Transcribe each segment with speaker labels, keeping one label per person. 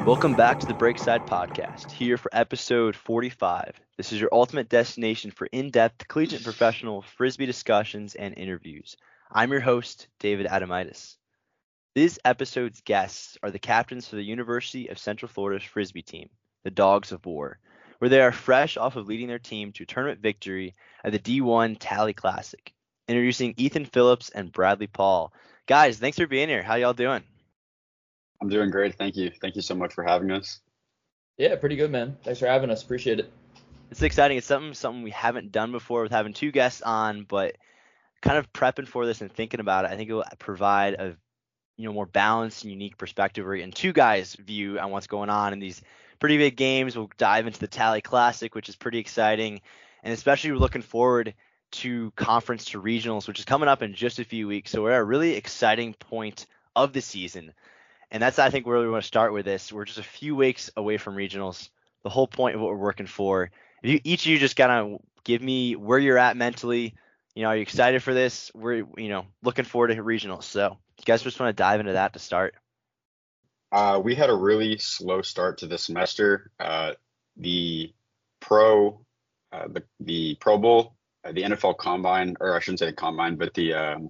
Speaker 1: Welcome back to the Breakside Podcast, here for episode 45. This is your ultimate destination for in-depth collegiate and professional Frisbee discussions and interviews. I'm your host, David Adamitis. This episode's guests are the captains for the University of Central Florida's Frisbee team, the Dogs of War, where they are fresh off of leading their team to tournament victory at the D1 Tally Classic. Introducing Ethan Phillips and Bradley Paul. Guys, thanks for being here. How y'all doing?
Speaker 2: I'm doing great. Thank you. Thank you so much for having us.
Speaker 3: Yeah, pretty good, man. Thanks for having us. Appreciate it.
Speaker 1: It's exciting. It's something we haven't done before with having two guests on, but kind of prepping for this and thinking about it, I think it will provide a more balanced and unique perspective and two guys' view on what's going on in these pretty big games. We'll dive into the Tally Classic, which is pretty exciting, and especially we're looking forward to conference to regionals, which is coming up in just a few weeks. So we're at a really exciting point of the season. And that's, I think, where we want to start with this. We're just a few weeks away from regionals. The whole point of what we're working for. If each of you just kind of give me where you're at mentally. Are you excited for this? We're, looking forward to regionals. So you guys just want to dive into that to start?
Speaker 2: We had a really slow start to the semester. The Pro Bowl, the NFL Combine, or I shouldn't say the Combine, but the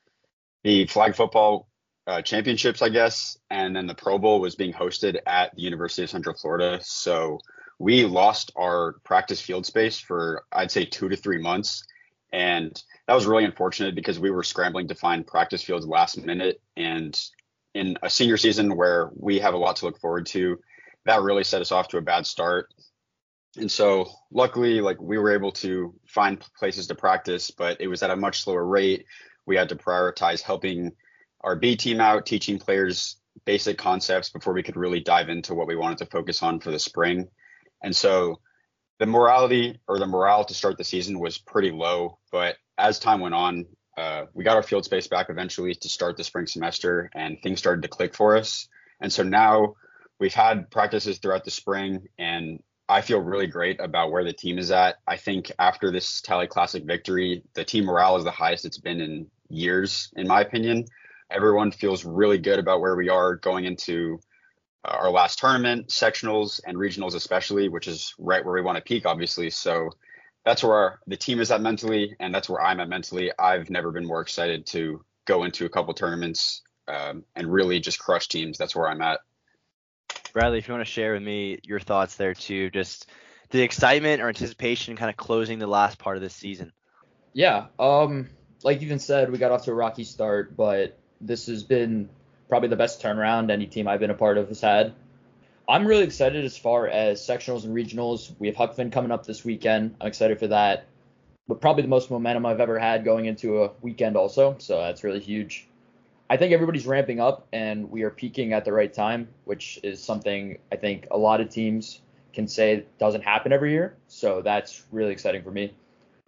Speaker 2: flag football championships, I guess, and then the Pro Bowl was being hosted at the University of Central Florida. So we lost our practice field space for, I'd say, 2 to 3 months. And that was really unfortunate because we were scrambling to find practice fields last minute. And in a senior season where we have a lot to look forward to, that really set us off to a bad start. And so luckily, we were able to find places to practice, but it was at a much slower rate. We had to prioritize helping our B team out, teaching players basic concepts before we could really dive into what we wanted to focus on for the spring. And so the morale to start the season was pretty low, but as time went on, we got our field space back eventually to start the spring semester, and things started to click for us. And so now we've had practices throughout the spring, and I feel really great about where the team is at. I think after this Tally Classic victory, the team morale is the highest it's been in years, in my opinion. Everyone feels really good about where we are going into our last tournament, sectionals and regionals especially, which is right where we want to peak, obviously. So that's where the team is at mentally, and that's where I'm at mentally. I've never been more excited to go into a couple tournaments and really just crush teams. That's where I'm at.
Speaker 1: Bradley, if you want to share with me your thoughts there too, just the excitement or anticipation kind of closing the last part of this season.
Speaker 3: Yeah, like Ethan said, we got off to a rocky start, but this has been probably the best turnaround any team I've been a part of has had. I'm really excited as far as sectionals and regionals. We have Huck Finn coming up this weekend. I'm excited for that. But probably the most momentum I've ever had going into a weekend also. So that's really huge. I think everybody's ramping up and we are peaking at the right time, which is something I think a lot of teams can say doesn't happen every year. So that's really exciting for me.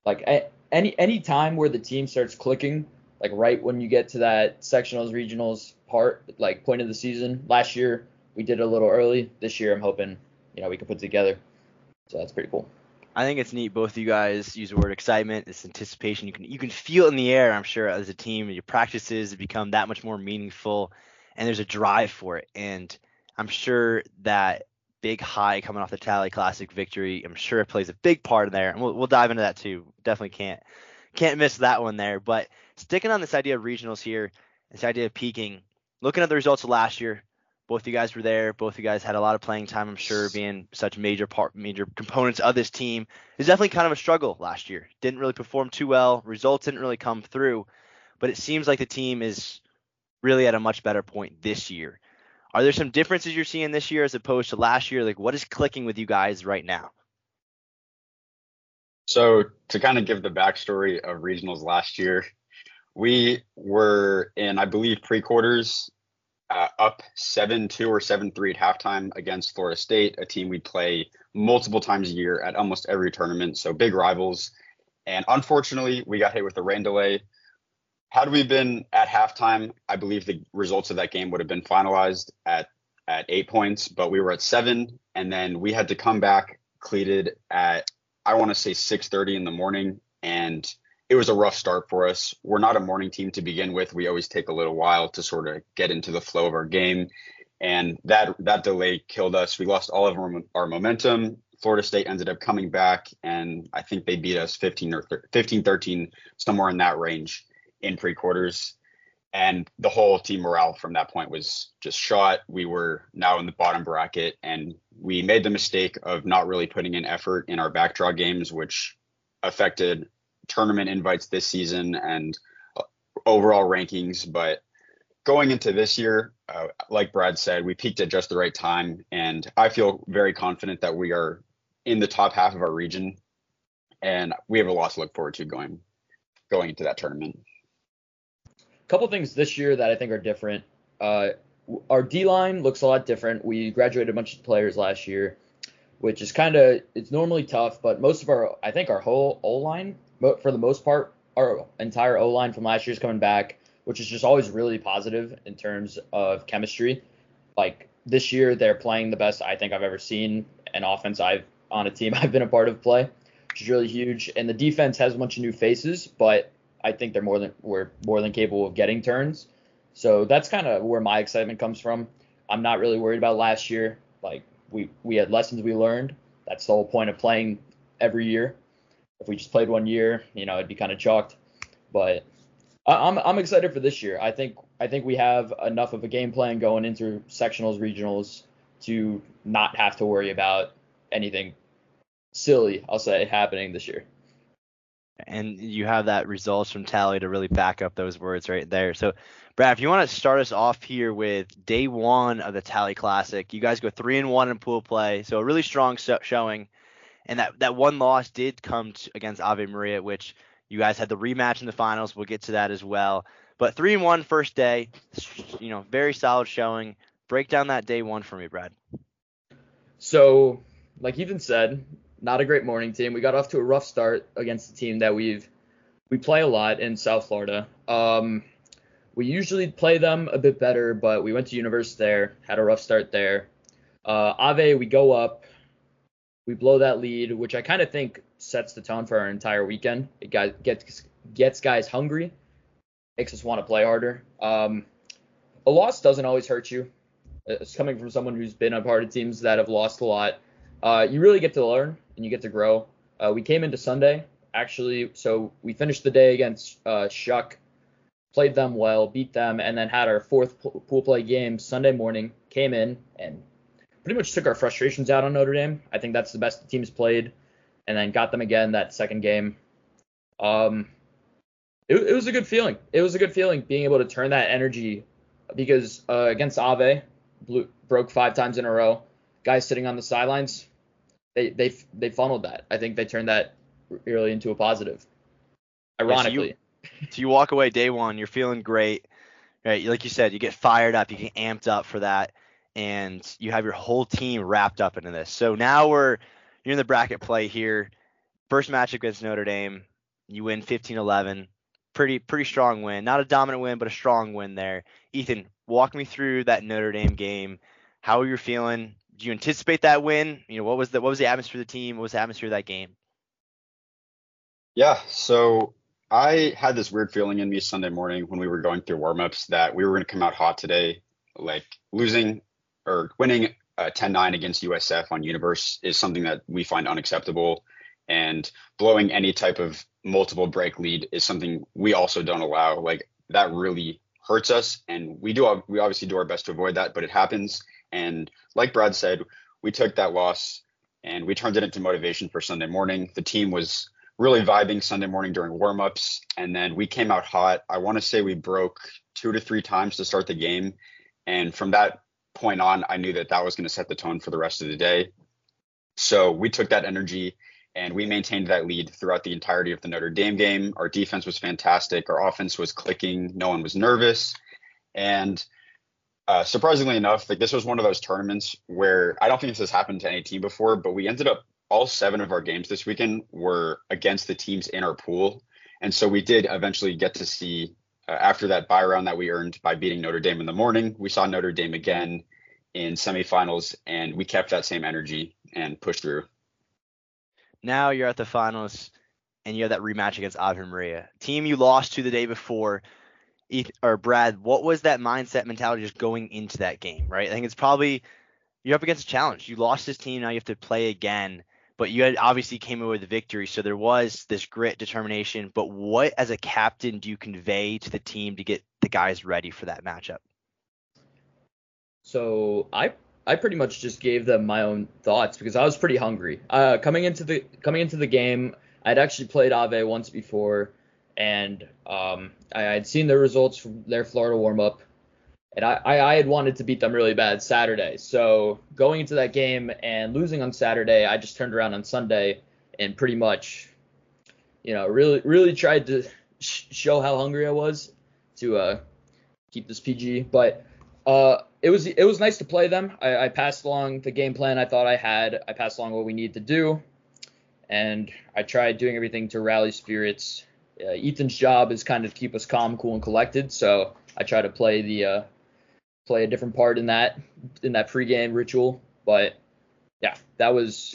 Speaker 3: Any time where the team starts clicking, right when you get to that sectionals, regionals part, point of the season. Last year, we did it a little early. This year, I'm hoping, we can put it together. So that's pretty cool.
Speaker 1: I think it's neat. Both of you guys use the word excitement, this anticipation. You can feel it in the air, I'm sure, as a team. Your practices become that much more meaningful, and there's a drive for it. And I'm sure that big high coming off the Tally Classic victory, I'm sure it plays a big part in there. And we'll dive into that too. Definitely can't miss that one there. But sticking on this idea of regionals here, this idea of peaking, looking at the results of last year, both of you guys were there. Both of you guys had a lot of playing time, I'm sure, being such major components of this team. It was definitely kind of a struggle last year. Didn't really perform too well. Results didn't really come through. But it seems like the team is really at a much better point this year. Are there some differences you're seeing this year as opposed to last year? What is clicking with you guys right now?
Speaker 2: So to kind of give the backstory of regionals last year, we were in, I believe, pre-quarters, up 7-2 or 7-3 at halftime against Florida State, a team we'd play multiple times a year at almost every tournament, so big rivals. And unfortunately, we got hit with a rain delay. Had we been at halftime, I believe the results of that game would have been finalized at 8 points, but we were at 7, and then we had to come back cleated at, I want to say, 6:30 in the morning, and it was a rough start for us. We're not a morning team to begin with. We always take a little while to sort of get into the flow of our game. and that delay killed us. We lost all of our momentum. Florida State ended up coming back, and I think they beat us 15-13, somewhere in that range in pre-quarters. And the whole team morale from that point was just shot. We were now in the bottom bracket, and we made the mistake of not really putting in effort in our backdraw games, which affected tournament invites this season and overall rankings. But going into this year, like Brad said, we peaked at just the right time, and I feel very confident that we are in the top half of our region, and we have a lot to look forward to going into that tournament.
Speaker 3: Couple things this year that I think are different. Our D-line looks a lot different. We graduated a bunch of players last year, which is it's normally tough, but most of our whole O-line, for the most part, our entire O-line from last year is coming back, which is just always really positive in terms of chemistry. Like this year, they're playing the best I think I've ever seen an offense on a team I've been a part of play, which is really huge. And the defense has a bunch of new faces, but I think we're more than capable of getting turns. So that's kind of where my excitement comes from. I'm not really worried about last year. Like we had lessons we learned. That's the whole point of playing every year. If we just played one year, it'd be kind of chalked. But I'm excited for this year. I think we have enough of a game plan going into sectionals, regionals to not have to worry about anything silly, I'll say, happening this year.
Speaker 1: And you have that results from Tally to really back up those words right there. So, Brad, if you want to start us off here with day one of the Tally Classic, you guys go 3-1 in pool play, so a really strong showing. And that one loss did come against Ave Maria, which you guys had the rematch in the finals. We'll get to that as well. But 3-1 first day, very solid showing. Break down that day one for me, Brad.
Speaker 3: So, like Ethan said, not a great morning team. We got off to a rough start against a team that we play a lot in South Florida. We usually play them a bit better, but we went to University there, had a rough start there. Ave, we go up, we blow that lead, which I kind of think sets the tone for our entire weekend. It gets guys hungry, makes us want to play harder. A loss doesn't always hurt you. It's coming from someone who's been a part of teams that have lost a lot. You really get to learn and you get to grow. We came into Sunday, actually, so we finished the day against Shuck, played them well, beat them, and then had our fourth pool play game Sunday morning, came in and pretty much took our frustrations out on Notre Dame. I think that's the best the team's played, and then got them again that second game. It was a good feeling. It was a good feeling being able to turn that energy, because against Ave, broke 5 times in a row. Guys sitting on the sidelines, they funneled that. I think they turned that really into a positive. Ironically.
Speaker 1: So you walk away day one, you're feeling great, right? Like you said, you get fired up, you get amped up for that, and you have your whole team wrapped up into this. So now you're in the bracket play here. First match against Notre Dame, you win 15-11. Pretty strong win. Not a dominant win, but a strong win there. Ethan, walk me through that Notre Dame game. How are you feeling? Do you anticipate that win? What was the atmosphere of the team? What was the atmosphere of that game?
Speaker 2: Yeah, so I had this weird feeling in me Sunday morning when we were going through warmups that we were going to come out hot today. Like winning 10-9 against USF on Universe is something that we find unacceptable, and blowing any type of multiple break lead is something we also don't allow. Like that really hurts us, and we obviously do our best to avoid that, but it happens. And like Brad said, we took that loss and we turned it into motivation for Sunday morning. The team was really vibing Sunday morning during warmups, and then we came out hot. I want to say we broke 2 to 3 times to start the game, and from that point on, I knew that was going to set the tone for the rest of the day. So we took that energy and we maintained that lead throughout the entirety of the Notre Dame game. Our defense was fantastic. Our offense was clicking. No one was nervous. And surprisingly enough, like this was one of those tournaments where I don't think this has happened to any team before, but we ended up all 7 of our games this weekend were against the teams in our pool. And so we did eventually get to see, after that bye round that we earned by beating Notre Dame in the morning, we saw Notre Dame again in semifinals, and we kept that same energy and pushed through.
Speaker 1: Now you're at the finals and you have that rematch against Ave Maria, team you lost to the day before. or Brad, what was that mindset mentality just going into that game, right? I think it's probably you're up against a challenge. You lost this team, now you have to play again, but you had obviously came away with the victory. So there was this grit, determination. But what, as a captain, do you convey to the team to get the guys ready for that matchup?
Speaker 3: So I pretty much just gave them my own thoughts because I was pretty hungry. Coming into the game, I'd actually played Ave once before, and I had seen the results from their Florida warm up, and I had wanted to beat them really bad Saturday. So going into that game and losing on Saturday, I just turned around on Sunday and pretty much, really tried to show how hungry I was to keep this PG, but. It was nice to play them. I passed along the game plan I thought I had. I passed along what we needed to do, and I tried doing everything to rally spirits. Ethan's job is kind of to keep us calm, cool, and collected. So I try to play a different part in that pregame ritual. But yeah, that was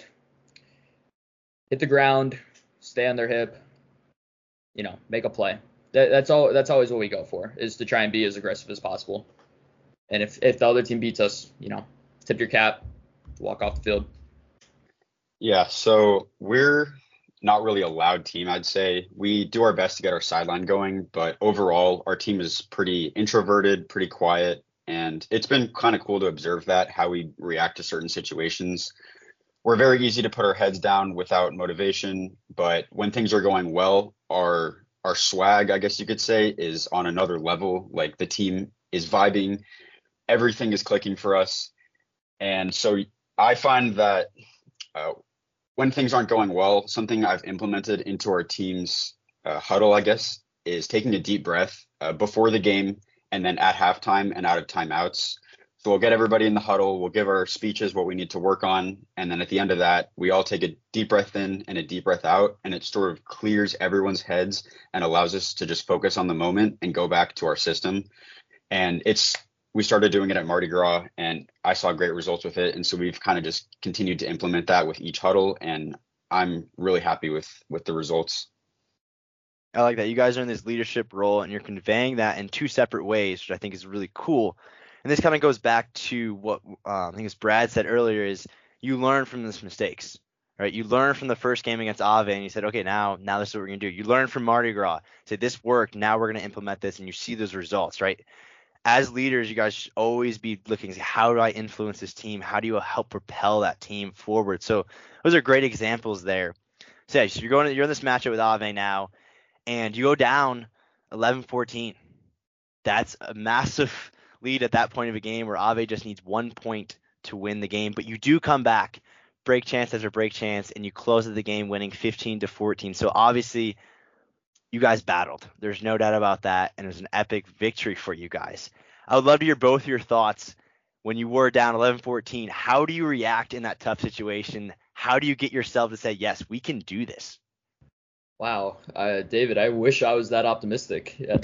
Speaker 3: hit the ground, stay on their hip, make a play. That's all. That's always what we go for, is to try and be as aggressive as possible. And if the other team beats us, tip your cap, walk off the field.
Speaker 2: Yeah, so we're not really a loud team, I'd say. We do our best to get our sideline going, but overall, our team is pretty introverted, pretty quiet, and it's been kind of cool to observe that, how we react to certain situations. We're very easy to put our heads down without motivation, but when things are going well, our swag, I guess you could say, is on another level. Like, the team is vibing, everything is clicking for us. And so I find that when things aren't going well, something I've implemented into our team's huddle, I guess, is taking a deep breath before the game and then at halftime and out of timeouts. So we'll get everybody in the huddle, we'll give our speeches what we need to work on, and then at the end of that, we all take a deep breath in and a deep breath out, and it sort of clears everyone's heads and allows us to just focus on the moment and go back to our system. And we started doing it at Mardi Gras, and I saw great results with it. And so we've kind of just continued to implement that with each huddle, and I'm really happy with the results.
Speaker 1: I like that. You guys are in this leadership role, and you're conveying that in two separate ways, which I think is really cool. And this kind of goes back to what I think as Brad said earlier, is you learn from these mistakes, right? You learn from the first game against Ave, and you said, okay, now this is what we're going to do. You learn from Mardi Gras, say this worked, now we're going to implement this, and you see those results, right? As leaders, you guys should always be looking, how do I influence this team? How do you help propel that team forward? So those are great examples there. So yeah, so you're in this matchup with Ave now, and you go down 11-14. That's a massive lead at that point of a game where Ave just needs 1 point to win the game. But you do come back, break chance after break chance, and you close the game winning 15-14. So obviously, you guys battled. There's no doubt about that, and it was an epic victory for you guys. I would love to hear both your thoughts when you were down 11-14. How do you react in that tough situation? How do you get yourself to say, yes, we can do this?
Speaker 3: Wow, David, I wish I was that optimistic at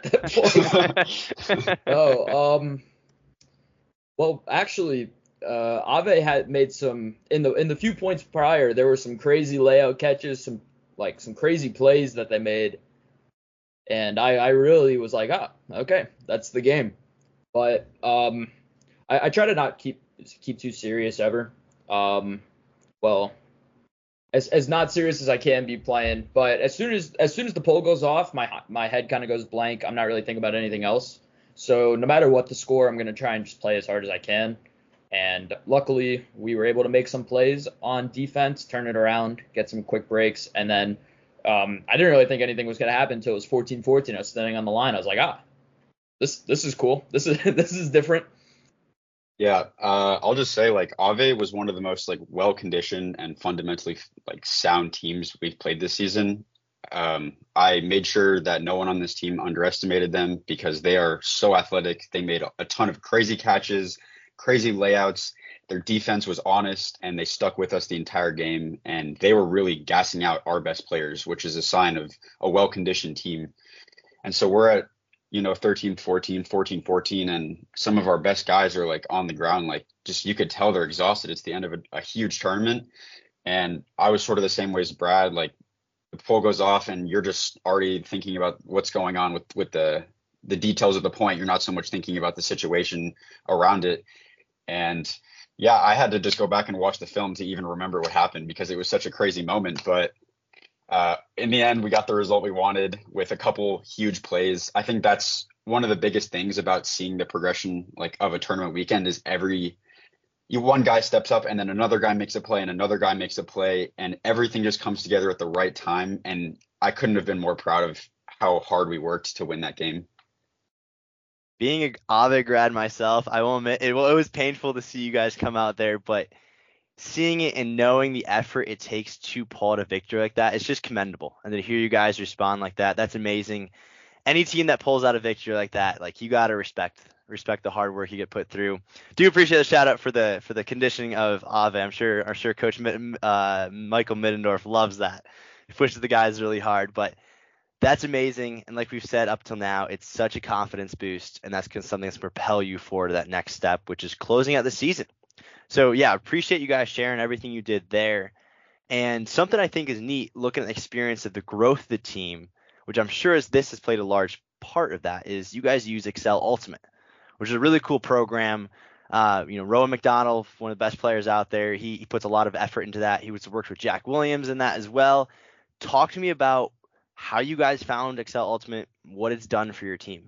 Speaker 3: that point. Well, actually, Ave had made some in the few points prior. There were some crazy layout catches, some crazy plays that they made, and I really was like, okay, that's the game. But I try to not keep too serious ever. Well, as not serious as I can be playing, but as soon as the poll goes off, my head kind of goes blank. I'm not really thinking about anything else. So no matter what the score, I'm gonna try and just play as hard as I can. And luckily, we were able to make some plays on defense, turn it around, get some quick breaks, and then I didn't really think anything was gonna happen until it was 14-14. I was standing on the line. I was like, this is cool. This is different.
Speaker 2: Yeah, I'll just say, like, Ave was one of the most well-conditioned and fundamentally sound teams we've played this season. I made sure that no one on this team underestimated them because they are so athletic. They made a ton of crazy catches, crazy layouts. Their defense was honest, and they stuck with us the entire game. And they were really gassing out our best players, which is a sign of a well-conditioned team. And so we're at 13-14, 14-14, and some of our best guys are on the ground, just you could tell they're exhausted. It's the end of a huge tournament, and I was sort of the same way as Brad. The poll goes off, and you're just already thinking about what's going on with the the details of the point. You're not so much thinking about the situation around it. And yeah, I had to just go back and watch the film to even remember what happened because it was such a crazy moment. But in the end, we got the result we wanted with a couple huge plays. I think that's one of the biggest things about seeing the progression like of a tournament weekend is one guy steps up and then another guy makes a play and another guy makes a play and everything just comes together at the right time. And I couldn't have been more proud of how hard we worked to win that game.
Speaker 1: Being an Ave grad myself, I will admit it was painful to see you guys come out there, but seeing it and knowing the effort it takes to pull out a victory like that, it's just commendable. And to hear you guys respond like that, that's amazing. Any team that pulls out a victory like that, like you got to respect the hard work you get put through. Do appreciate the shout out for the conditioning of Ave. I'm sure Coach Michael Middendorf loves that. He pushes the guys really hard, but that's amazing. And like we've said up till now, it's such a confidence boost, and that's something that's going to propel you forward to that next step, which is closing out the season. So yeah, appreciate you guys sharing everything you did there. And something I think is neat, looking at the experience of the growth of the team, which I'm sure this has played a large part of that, is you guys use Excel Ultimate, which is a really cool program. Rowan McDonald, one of the best players out there, he puts a lot of effort into that. He worked with Jack Williams in that as well. Talk to me about how you guys found Excel Ultimate, what it's done for your team.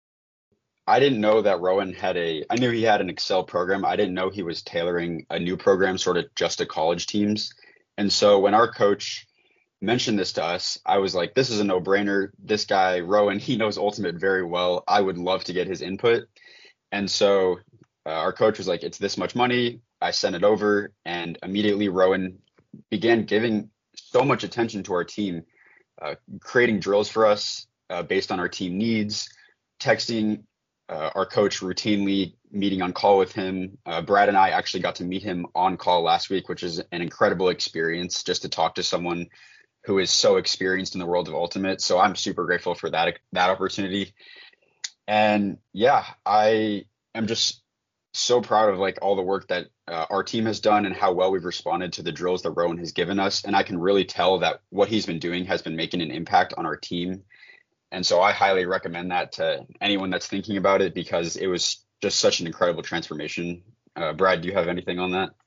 Speaker 2: I didn't know that Rowan I knew he had an Excel program. I didn't know he was tailoring a new program sort of just to college teams. And so when our coach mentioned this to us, I was like, this is a no-brainer. This guy, Rowan, he knows Ultimate very well. I would love to get his input. And so our coach was like, it's this much money. I sent it over, and immediately Rowan began giving so much attention to our team, creating drills for us based on our team needs, texting our coach routinely, meeting on call with him. Brad and I actually got to meet him on call last week, which is an incredible experience just to talk to someone who is so experienced in the world of Ultimate. So I'm super grateful for that opportunity. And yeah, I am just so proud of like all the work that our team has done and how well we've responded to the drills that Rowan has given us. And I can really tell that what he's been doing has been making an impact on our team. And so I highly recommend that to anyone that's thinking about it because it was just such an incredible transformation. Brad, do you have anything on that?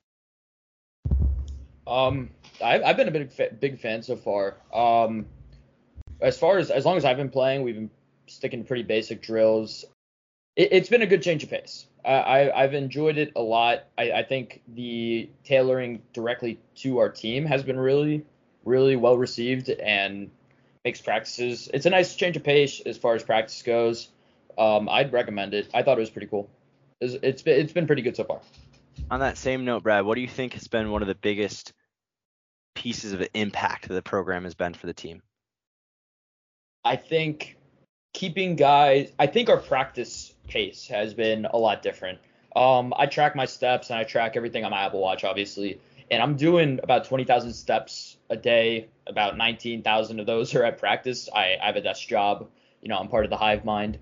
Speaker 3: I've been a big fan so far. As long as I've been playing, we've been sticking to pretty basic drills. It's been a good change of pace. I've enjoyed it a lot. I think the tailoring directly to our team has been really, really well received and makes practices. It's a nice change of pace as far as practice goes. I'd recommend it. I thought it was pretty cool. It's been pretty good so far.
Speaker 1: On that same note, Brad, what do you think has been one of the biggest pieces of impact that the program has been for the team?
Speaker 3: I think our practice pace has been a lot different. I track my steps and I track everything on my Apple Watch, obviously, and I'm doing about 20,000 steps a day. About 19,000 of those are at practice. I have a desk job. I'm part of the hive mind.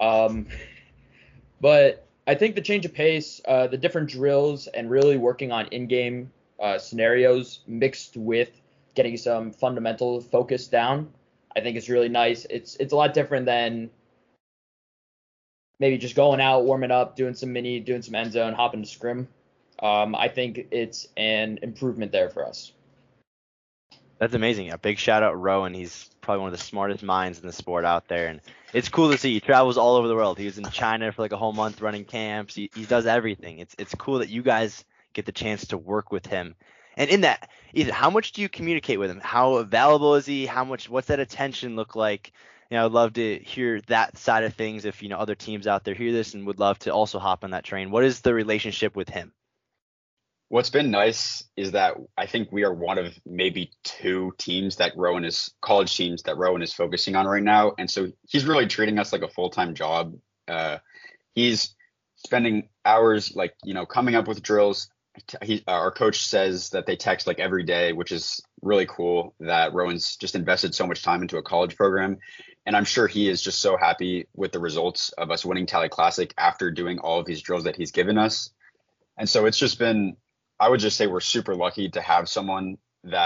Speaker 3: But I think the change of pace, the different drills, and really working on in-game scenarios mixed with getting some fundamental focus down, I think it's really nice. It's a lot different than maybe just going out, warming up, doing some end zone, hopping to scrim. I think it's an improvement there for us.
Speaker 1: That's amazing. A big shout out Rowan. He's probably one of the smartest minds in the sport out there. And it's cool to see. He travels all over the world. He was in China for like a whole month running camps. He does everything. It's cool that you guys get the chance to work with him. And in that, Ethan, how much do you communicate with him? How available is he? What's that attention look like? I'd love to hear that side of things if, other teams out there hear this and would love to also hop on that train. What is the relationship with him?
Speaker 2: What's been nice is that I think we are one of maybe two college teams that Rowan is focusing on right now. And so he's really treating us like a full-time job. He's spending hours coming up with drills. Our coach says that they text like every day, which is really cool that Rowan's just invested so much time into a college program. And I'm sure he is just so happy with the results of us winning Tally Classic after doing all of these drills that he's given us. And so it's just been, I would just say we're super lucky to have someone that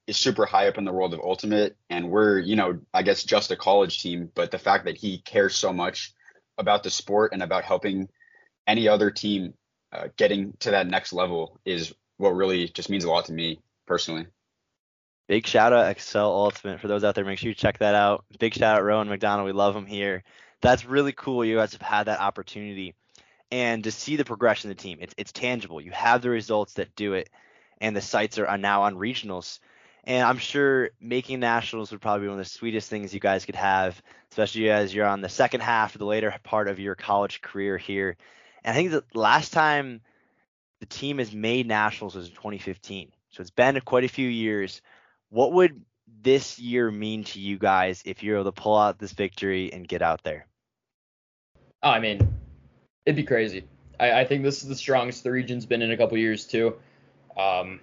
Speaker 2: is super high up in the world of Ultimate, and we're, I guess just a college team, but the fact that he cares so much about the sport and about helping any other team getting to that next level is what really just means a lot to me personally.
Speaker 1: Big shout out Excel Ultimate. For those out there, make sure you check that out. Big shout out Rowan McDonald. We love him here. That's really cool. You guys have had that opportunity and to see the progression of the team. It's tangible. You have the results that do it, and the sights are now on regionals. And I'm sure making nationals would probably be one of the sweetest things you guys could have, especially as you're on the second half of the later part of your college career here. And I think the last time the team has made nationals was in 2015. So it's been quite a few years. What would this year mean to you guys if you're able to pull out this victory and get out there?
Speaker 3: Oh, I mean, it'd be crazy. I think this is the strongest the region's been in a couple years too. I'm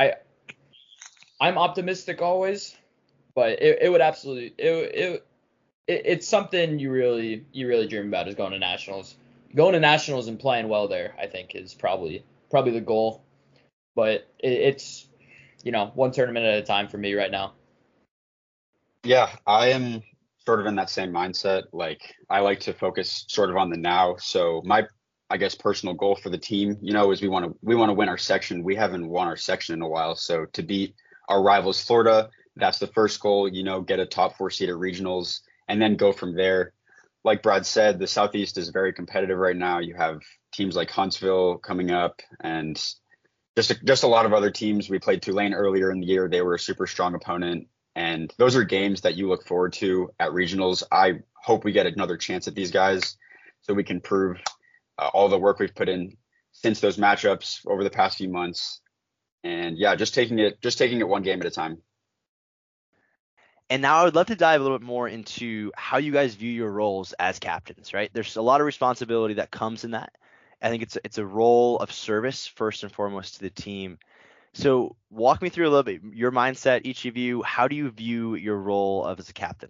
Speaker 3: optimistic always, but it would absolutely it's something you really dream about, is going to nationals. Going to nationals and playing well there, I think, is probably the goal. But it's one tournament at a time for me right now.
Speaker 2: Yeah, I am sort of in that same mindset. Like, I like to focus sort of on the now. So my, I guess, personal goal for the team, is we want to win our section. We haven't won our section in a while. So to beat our rivals, Florida, that's the first goal. Get a top 4 seed at regionals and then go from there. Like Brad said, the Southeast is very competitive right now. You have teams like Huntsville coming up, and just a lot of other teams. We played Tulane earlier in the year. They were a super strong opponent. And those are games that you look forward to at regionals. I hope we get another chance at these guys so we can prove all the work we've put in since those matchups over the past few months. And yeah, just taking it one game at a time.
Speaker 1: And now I would love to dive a little bit more into how you guys view your roles as captains, right? There's a lot of responsibility that comes in that. I think it's a role of service first and foremost to the team. So walk me through a little bit your mindset, each of you. How do you view your role as a captain?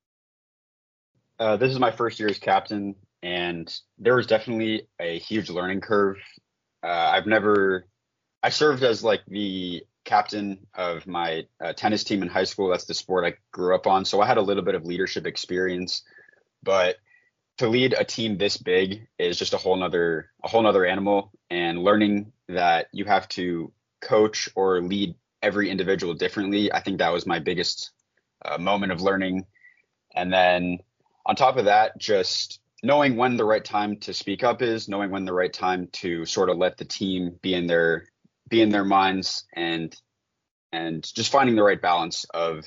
Speaker 2: This is my first year as captain, and there was definitely a huge learning curve. I served as like the captain of my tennis team in high school. That's the sport I grew up on. So I had a little bit of leadership experience, but to lead a team this big is just a whole nother animal, and learning that you have to coach or lead every individual differently. I think that was my biggest moment of learning. And then on top of that, just knowing when the right time to speak up is, knowing when the right time to sort of let the team be in their minds, and just finding the right balance of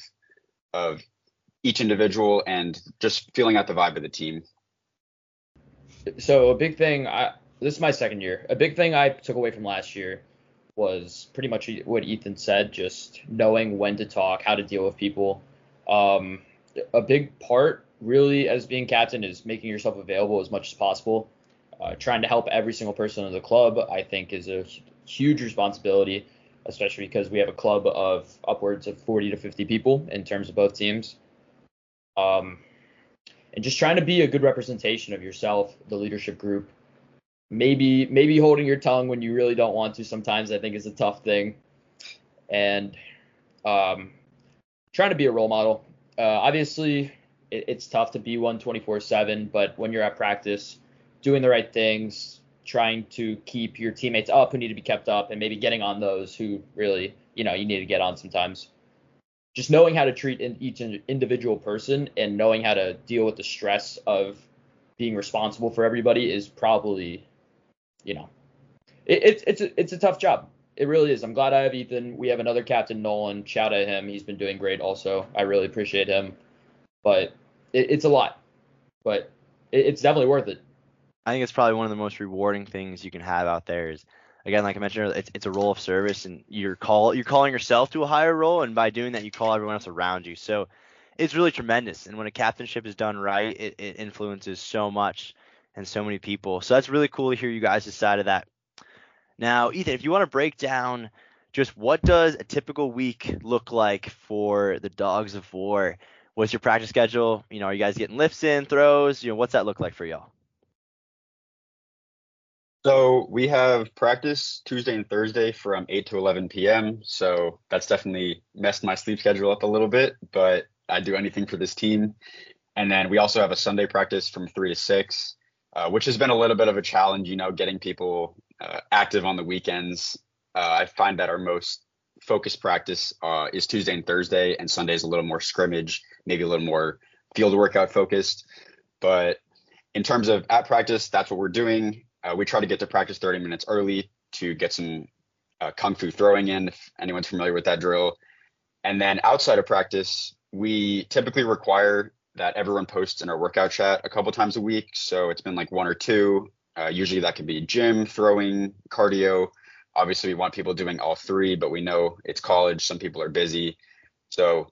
Speaker 2: each individual and just feeling out the vibe of the team.
Speaker 3: So a big thing, this is my second year. A big thing I took away from last year was pretty much what Ethan said, just knowing when to talk, how to deal with people. A big part really as being captain is making yourself available as much as possible. Trying to help every single person in the club, I think, is a huge responsibility, especially because we have a club of upwards of 40 to 50 people in terms of both teams. And just trying to be a good representation of yourself, the leadership group. Maybe holding your tongue when you really don't want to sometimes, I think, is a tough thing. And trying to be a role model. Obviously, it's tough to be one 24/7, but when you're at practice, doing the right things, trying to keep your teammates up who need to be kept up, and maybe getting on those who really, you need to get on sometimes. Just knowing how to treat each individual person and knowing how to deal with the stress of being responsible for everybody is probably, it's a tough job. It really is. I'm glad I have Ethan. We have another captain, Nolan. Shout out to him. He's been doing great also. I really appreciate him. But it's a lot. But it's definitely worth it.
Speaker 1: I think it's probably one of the most rewarding things you can have out there is, again, like I mentioned earlier, it's a role of service, and you're calling yourself to a higher role, and by doing that, you call everyone else around you. So it's really tremendous. And when a captainship is done right, it influences so much and so many people. So that's really cool to hear you guys' side of that. Now, Ethan, if you want to break down just what does a typical week look like for the Dogs of War? What's your practice schedule? Are you guys getting lifts in, throws? What's that look like for y'all?
Speaker 2: So we have practice Tuesday and Thursday from 8 to 11 p.m. So that's definitely messed my sleep schedule up a little bit, but I'd do anything for this team. And then we also have a Sunday practice from 3 to 6, which has been a little bit of a challenge, getting people active on the weekends. I find that our most focused practice is Tuesday and Thursday, and Sunday is a little more scrimmage, maybe a little more field workout focused. But in terms of at practice, that's what we're doing. We try to get to practice 30 minutes early to get some kung fu throwing in, if anyone's familiar with that drill. And then outside of practice, we typically require that everyone posts in our workout chat a couple times a week. So it's been like one or two. Usually that could be gym, throwing, cardio. Obviously, we want people doing all three, but we know it's college. Some people are busy. So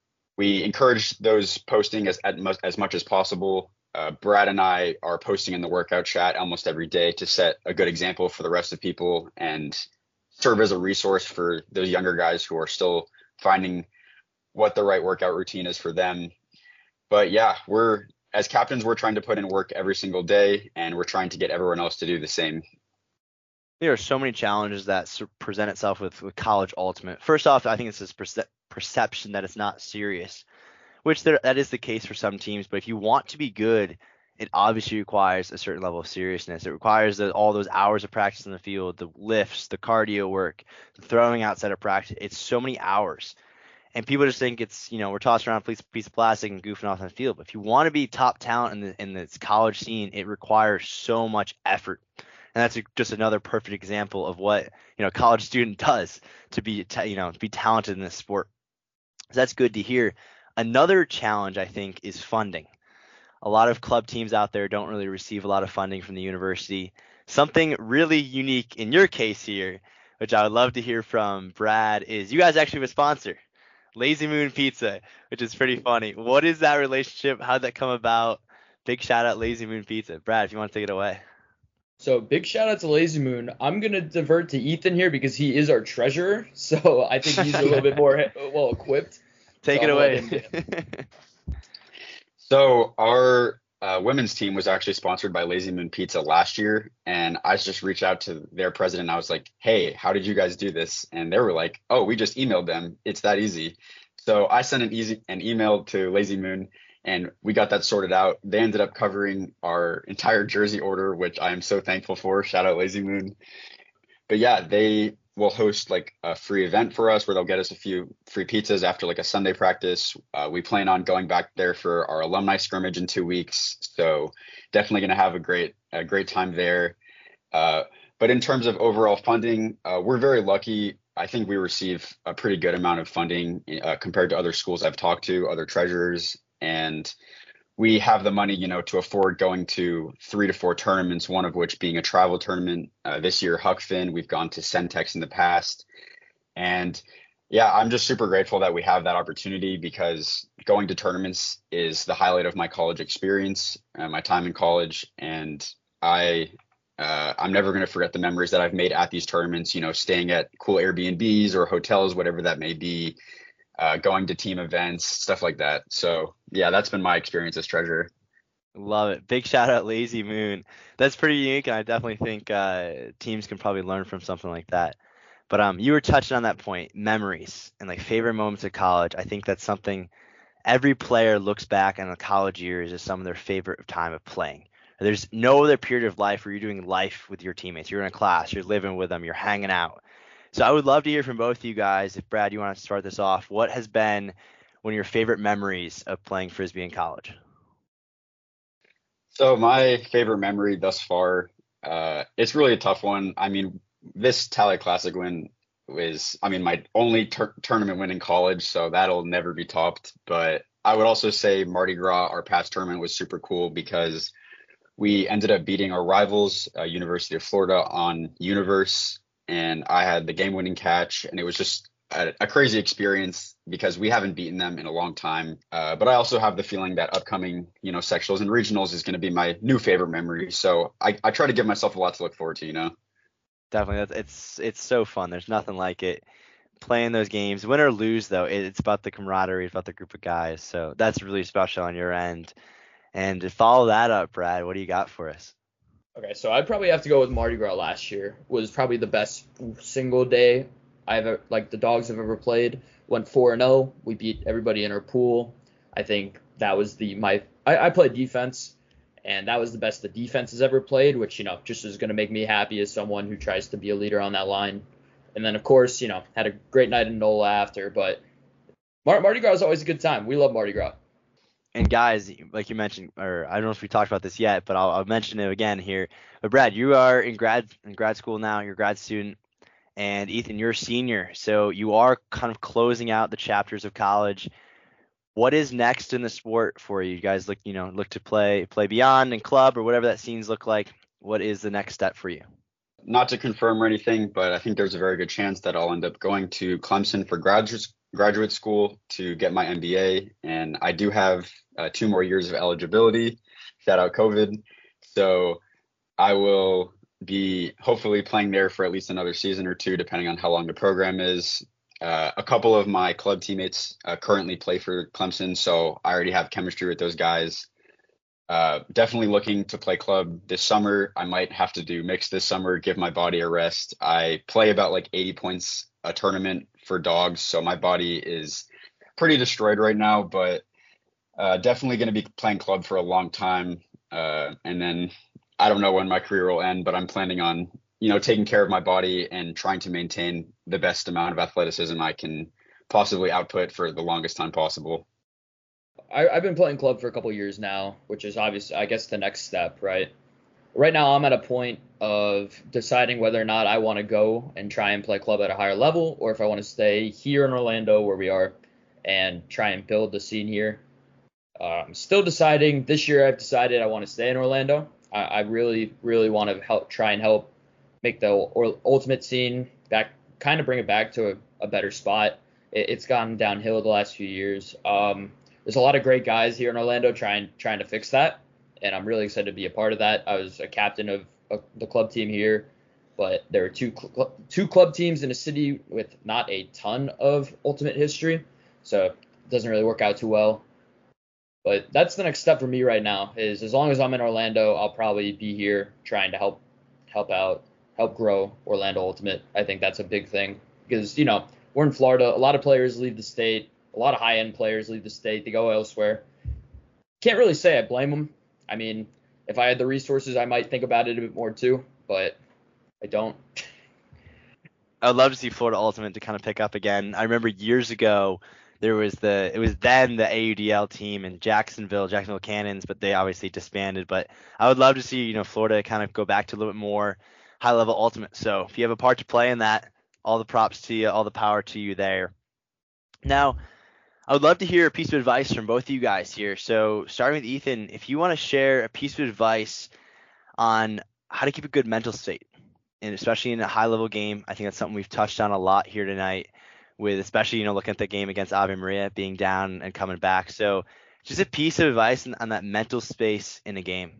Speaker 2: we encourage those posting as much as possible. Brad and I are posting in the workout chat almost every day to set a good example for the rest of people and serve as a resource for those younger guys who are still finding what the right workout routine is for them. But yeah, as captains, we're trying to put in work every single day, and we're trying to get everyone else to do the same.
Speaker 1: There are so many challenges that present itself with college ultimate. First off, I think it's this perception that it's not serious, which that is the case for some teams. But if you want to be good, it obviously requires a certain level of seriousness. It requires all those hours of practice in the field, the lifts, the cardio work, the throwing outside of practice. It's so many hours. And people just think it's, we're tossing around a piece of plastic and goofing off on the field. But if you want to be top talent in this college scene, it requires so much effort. And that's just another perfect example of what, a college student does to be talented in this sport. So that's good to hear. Another challenge, I think, is funding. A lot of club teams out there don't really receive a lot of funding from the university. Something really unique in your case here, which I would love to hear from Brad, is you guys actually have a sponsor. Lazy Moon Pizza, which is pretty funny. What is that relationship? How'd that come about? Big shout out Lazy Moon Pizza. Brad, if you want to take it away.
Speaker 3: So big shout out to Lazy Moon. I'm going to divert to Ethan here because he is our treasurer. So I think he's a little bit more well equipped.
Speaker 1: Take it away.
Speaker 2: So our women's team was actually sponsored by Lazy Moon Pizza last year. And I just reached out to their president. I was like, hey, how did you guys do this? And they were like, oh, we just emailed them. It's that easy. So I sent an email to Lazy Moon, and we got that sorted out. They ended up covering our entire jersey order, which I am so thankful for. Shout out Lazy Moon. But yeah, they will host like a free event for us where they'll get us a few free pizzas after like a Sunday practice. We plan on going back there for our alumni scrimmage in 2 weeks. So definitely going to have a great time there. But in terms of overall funding, we're very lucky. I think we receive a pretty good amount of funding compared to other schools I've talked to, other treasurers. And we have the money, to afford going to 3 to 4 tournaments, one of which being a travel tournament. This year, Huck Finn, we've gone to Centex in the past. And yeah, I'm just super grateful that we have that opportunity because going to tournaments is the highlight of my college experience, my time in college. And I'm never going to forget the memories that I've made at these tournaments, staying at cool Airbnbs or hotels, whatever that may be. Going to team events, stuff like that. So yeah, that's been my experience as treasurer.
Speaker 1: Love it. Big shout out Lazy Moon. That's pretty unique, and I definitely think teams can probably learn from something like that. But you were touching on that point, memories and like favorite moments of college. I think that's something every player looks back on the college years as some of their favorite time of playing. There's no other period of life where you're doing life with your teammates. You're in a class, you're living with them, you're hanging out. So I would love to hear from both of you guys. If Brad, you want to start this off, what has been one of your favorite memories of playing Frisbee in college?
Speaker 2: So my favorite memory thus far, it's really a tough one. I mean, this Tally Classic win was, my only tournament win in college, so that'll never be topped. But I would also say Mardi Gras, our past tournament, was super cool because we ended up beating our rivals, University of Florida, on Universe. And I had the game-winning catch, and it was just a crazy experience because we haven't beaten them in a long time. But I also have the feeling that upcoming, sectionals and regionals is going to be my new favorite memory. So I try to give myself a lot to look forward to,
Speaker 1: Definitely, it's so fun. There's nothing like it. Playing those games, win or lose, though, it's about the camaraderie, it's about the group of guys. So that's really special on your end. And to follow that up, Brad, what do you got for us?
Speaker 3: Okay, so I'd probably have to go with Mardi Gras last year. Was probably the best single day I've ever, like the dogs have ever played. Went 4-0. We beat everybody in our pool. I think that was I played defense, and that was the best the defense has ever played, which just is going to make me happy as someone who tries to be a leader on that line. And then of course had a great night in NOLA after, but Mardi Gras is always a good time. We love Mardi Gras.
Speaker 1: And guys, like you mentioned, or I don't know if we talked about this yet, but I'll mention it again here. But Brad, you are in grad school now. You're a grad student, and Ethan, you're a senior, so you are kind of closing out the chapters of college. What is next in the sport for you? You guys look to play beyond and club or whatever that scenes look like. What is the next step for you?
Speaker 2: Not to confirm or anything, but I think there's a very good chance that I'll end up going to Clemson for graduate school to get my MBA. And I do have 2 more years of eligibility. Shout out COVID. So I will be hopefully playing there for at least another season or 2, depending on how long the program is. A couple of my club teammates currently play for Clemson, so I already have chemistry with those guys. Definitely looking to play club this summer. I might have to do mixed this summer, give my body a rest. I play about like 80 points a tournament for dogs, so my body is pretty destroyed right now, but definitely going to be playing club for a long time. And then I don't know when my career will end, but I'm planning on taking care of my body and trying to maintain the best amount of athleticism I can possibly output for the longest time possible.
Speaker 3: I've been playing club for a couple years now, which is obviously, I guess, the next step, right? Right now, I'm at a point of deciding whether or not I want to go and try and play club at a higher level, or if I want to stay here in Orlando where we are and try and build the scene here. I'm still deciding. This year, I've decided I want to stay in Orlando. I really, really want to try and help make the ultimate scene back, kind of bring it back to a better spot. It's gone downhill the last few years. There's a lot of great guys here in Orlando trying to fix that, and I'm really excited to be a part of that. I was a captain of the club team here, but there are two club teams in a city with not a ton of ultimate history, so it doesn't really work out too well. But that's the next step for me right now. Is as long as I'm in Orlando, I'll probably be here trying to help out, help grow Orlando Ultimate. I think that's a big thing because we're in Florida. A lot of players leave the state. A lot of high-end players leave the state. They go elsewhere. Can't really say I blame them. I mean, if I had the resources, I might think about it a bit more too, but I don't.
Speaker 1: I'd love to see Florida Ultimate to kind of pick up again. I remember years ago, it was then the AUDL team in Jacksonville Cannons, but they obviously disbanded. But I would love to see, Florida kind of go back to a little bit more high-level Ultimate. So if you have a part to play in that, all the props to you, all the power to you there. Now, I would love to hear a piece of advice from both of you guys here. So starting with Ethan, if you want to share a piece of advice on how to keep a good mental state, and especially in a high-level game, I think that's something we've touched on a lot here tonight, with especially looking at the game against Ave Maria, being down and coming back. So just a piece of advice on that mental space in a game.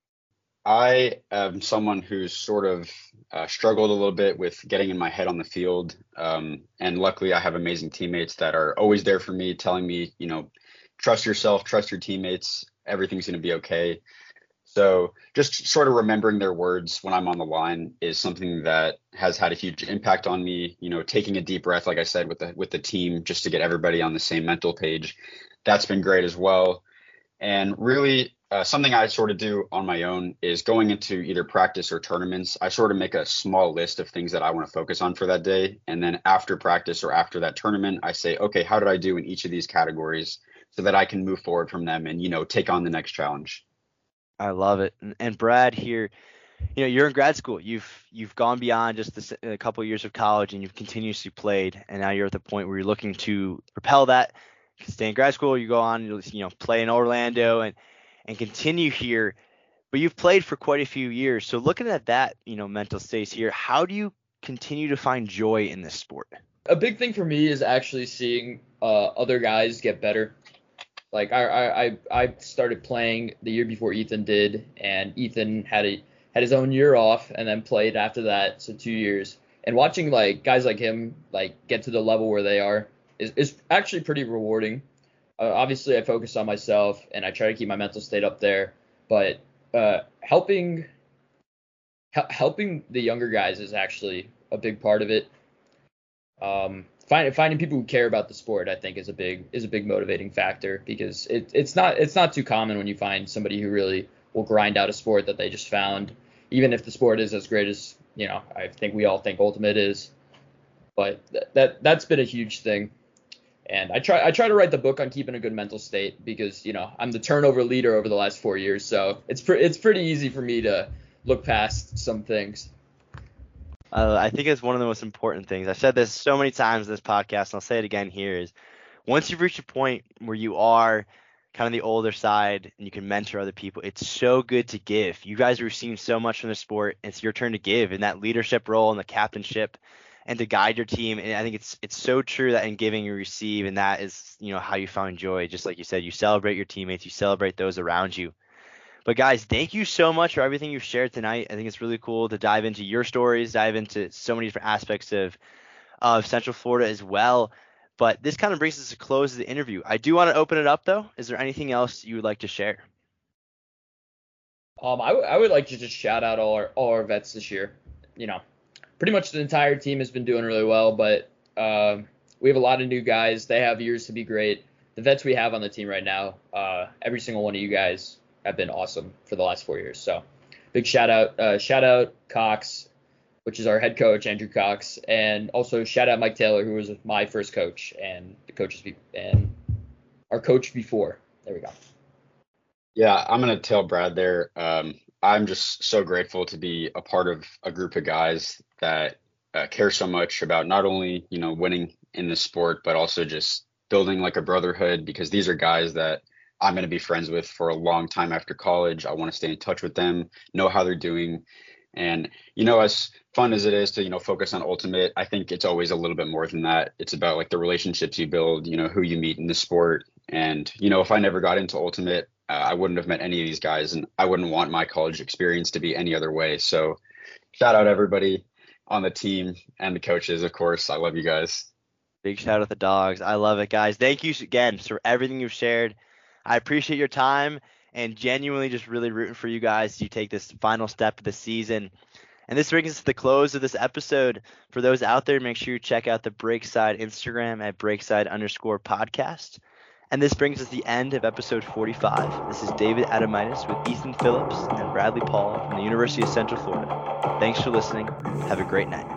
Speaker 2: I am someone who's sort of struggled a little bit with getting in my head on the field. And luckily I have amazing teammates that are always there for me, telling me, trust yourself, trust your teammates, everything's going to be okay. So just sort of remembering their words when I'm on the line is something that has had a huge impact on me. Taking a deep breath, like I said, with the team, just to get everybody on the same mental page. That's been great as well. And really, something I sort of do on my own is going into either practice or tournaments. I sort of make a small list of things that I want to focus on for that day. And then after practice or after that tournament, I say, okay, how did I do in each of these categories so that I can move forward from them and, take on the next challenge.
Speaker 1: I love it. And Brad here, you're in grad school. You've gone beyond just a couple of years of college, and you've continuously played. And now you're at the point where you're looking to propel that. You can stay in grad school, you go on, play in Orlando and continue here. But you've played for quite a few years. So looking at that, mental states here, how do you continue to find joy in this sport?
Speaker 3: A big thing for me is actually seeing other guys get better. Like I started playing the year before Ethan did, and Ethan had his own year off and then played after that, so 2 years. And watching guys like him get to the level where they are is actually pretty rewarding. Obviously, I focus on myself and I try to keep my mental state up there, but helping helping the younger guys is actually a big part of it. Finding people who care about the sport, I think, is a big motivating factor, because it's not too common when you find somebody who really will grind out a sport that they just found, even if the sport is as great as, I think we all think Ultimate is. But that's been a huge thing. And I try to write the book on keeping a good mental state, because I'm the turnover leader over the last 4 years, so it's pretty easy for me to look past some things.
Speaker 1: I think it's one of the most important things. I've said this so many times in this podcast, and I'll say it again here, is once you've reached a point where you are kind of the older side and you can mentor other people, it's so good to give. You guys are receiving so much from the sport. It's your turn to give in that leadership role and the captainship and to guide your team. And I think it's so true that in giving you receive, and that is, how you find joy. Just like you said, you celebrate your teammates, you celebrate those around you. But guys, thank you so much for everything you've shared tonight. I think it's really cool to dive into your stories, dive into so many different aspects of Central Florida as well. But this kind of brings us to close of the interview. I do want to open it up, though. Is there anything else you would like to share?
Speaker 3: I would like to just shout out all our vets this year. Pretty much the entire team has been doing really well, but we have a lot of new guys. They have years to be great. The vets we have on the team right now, every single one of you guys have been awesome for the last 4 years. So big shout out Cox, which is our head coach, Andrew Cox, and also shout out Mike Taylor, who was my first coach and and our coach before. There we go.
Speaker 2: Yeah, I'm going to tell Brad there. I'm just so grateful to be a part of a group of guys that care so much about not only, winning in the sport, but also just building like a brotherhood, because these are guys that I'm going to be friends with for a long time after college. I want to stay in touch with them, know how they're doing. And, as fun as it is to, focus on Ultimate, I think it's always a little bit more than that. It's about like the relationships you build, who you meet in the sport. And, if I never got into Ultimate, I wouldn't have met any of these guys, and I wouldn't want my college experience to be any other way. So shout out everybody on the team and the coaches, of course. I love you guys.
Speaker 1: Big shout out the dogs. I love it, guys. Thank you again for everything you've shared. I appreciate your time and genuinely just really rooting for you guys as you take this final step of the season. And this brings us to the close of this episode. For those out there, make sure you check out the Breakside Instagram at Breakside_podcast. And this brings us to the end of episode 45. This is David Adamitis with Ethan Phillips and Bradley Paul from the University of Central Florida. Thanks for listening. Have a great night.